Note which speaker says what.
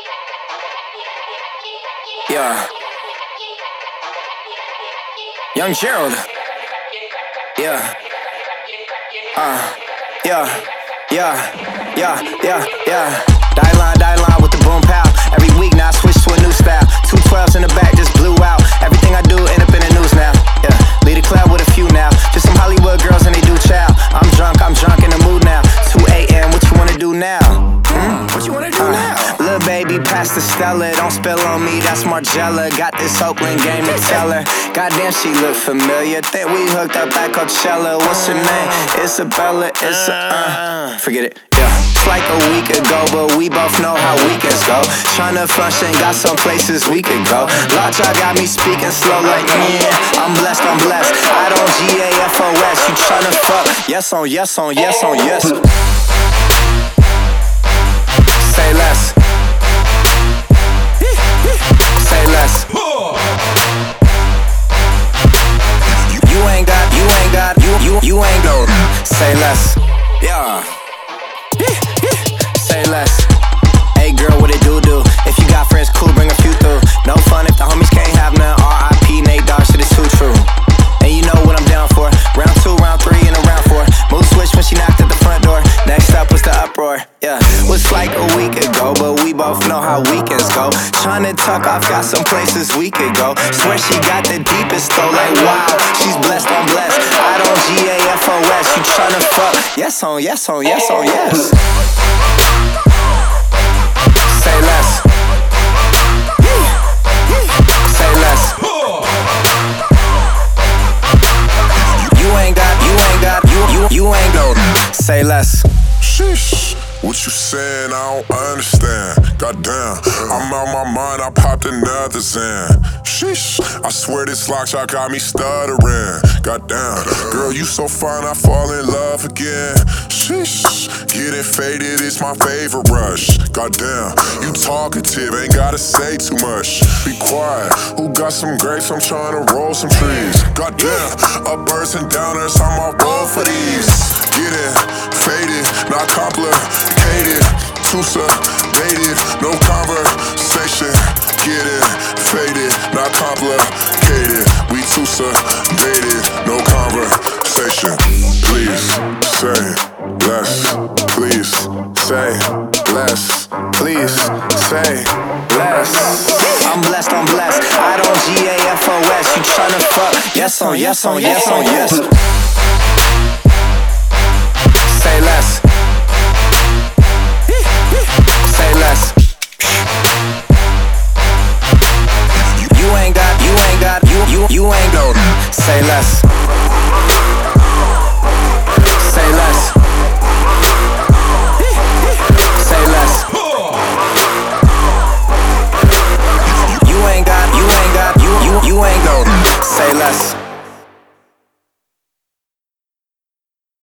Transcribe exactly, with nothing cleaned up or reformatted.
Speaker 1: Yeah. Young Gerald. Yeah. Uh. Yeah. Yeah. Yeah. Yeah. Yeah. Die line, die line with the boom pow. Every week now I switch to a new style. Two twelves in the back just blew out. Everything I do end up in the news now. Yeah. Lead a club with a few now. Just some Hollywood girls and they do chow. I'm drunk, I'm drunk in the mood now. two a.m. What you wanna do now? Hmm? What you wanna do uh, now? Little baby, pass the Stella. Don't spill on me, that's Margella. Got this Oakland game to tell her. Goddamn, she look familiar. Think we hooked up at Coachella. What's her name? Isabella. It's a, uh, forget it. Yeah. It's like a week ago, but we both know how weekends go. Tryna function, got some places we could go. Lot y'all got me speaking slow like, yeah. I'm blessed, I'm blessed. I don't G A F O S. You tryna fuck? Yes on yes on yes on yes. Say less. Say less. You ain't got, you ain't got, you you you ain't go. Say less. Yeah. Say less. Hey girl, what it do do? If you got friends, cool, bring a few through. No fun if the homies can't have none. R I P Nate Dogg, shit is too true. And you know what I'm down for. Round two, round three, and a round four. Mood switch when she knocked at the front door. Next up was the uproar. Yeah, was like a week ago, but we both know how weekends go. Tryna tuck off, got some places we could go. Swear she got the deepest though, like wow. She's blessed, I'm blessed. I don't G A F O S. You tryna fuck? Yes on, yes on, yes on, yes. Say less. Say less. You ain't got, you ain't got, you you you ain't go. Say less.
Speaker 2: Sheesh. What you saying, I don't understand. Goddamn, I'm out my mind, I popped another Zan. Sheesh, I swear this lock shot got me stuttering. Goddamn, girl, you so fine, I fall in love again. Sheesh, getting faded is my favorite rush. Goddamn, you talkative, ain't gotta say too much. Be quiet, who got some grapes? I'm trying to roll some trees. Goddamn, uppers and downers, I'm on roll for these. Getting faded, not complicated. Too sedated, no conversation. Getting faded, not complicated. We too sedated, no conversation. Please say less. Please say less.
Speaker 1: Please say less. I'm blessed, I'm blessed. I don't G A F O S. You tryna fuck? Yes on, yes on, yes on, yes.